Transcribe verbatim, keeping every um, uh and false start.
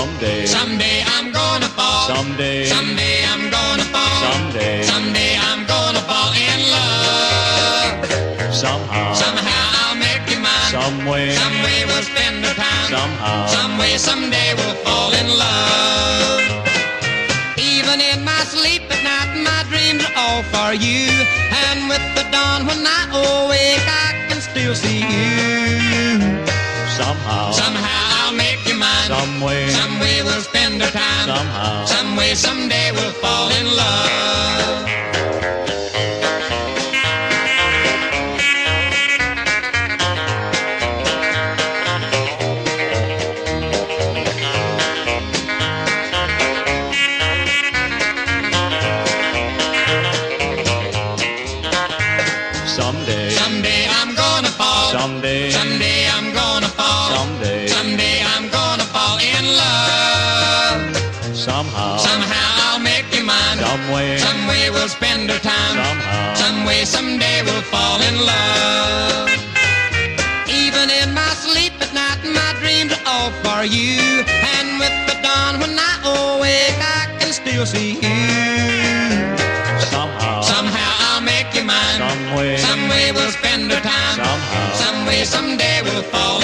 Someday, someday I'm gonna fall. someday, Someday I'm gonna fall. someday, Someday I'm gonna fall in love. somehow, Somehow I'll make you mine. some way, Some way we'll spend our time. somehow, Some way someday we'll fall in love. Even in my sleep at night, my dreams are all for you. And with the dawn when I awake, I can still see you. somehow, Somehow I'll make you mine. some way, Some way we'll spend our time. somehow, Some way someday we'll fall in love. someday, Someday I'm gonna fall. someday, Someday I'm gonna fall. someday, Someday I'm gonna fall in love. somehow, Somehow I'll make you mine. some way, Some way we'll spend our time. somehow, Some way someday we'll fall in love. Even in my sleep at night, my dreams are all for you. And with the dawn when I awake, I can still see you. somehow, Somehow I'll make you mine. some way, Some way we'll spend our time. somehow, Some way someday we'll fall